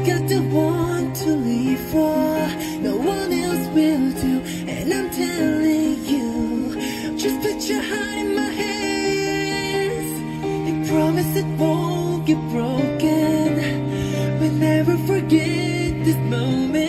got the one to live for. No one else will do, and I'm telling you, just put your heart in my hands and promise it won't get broken. We'll never forget this moment.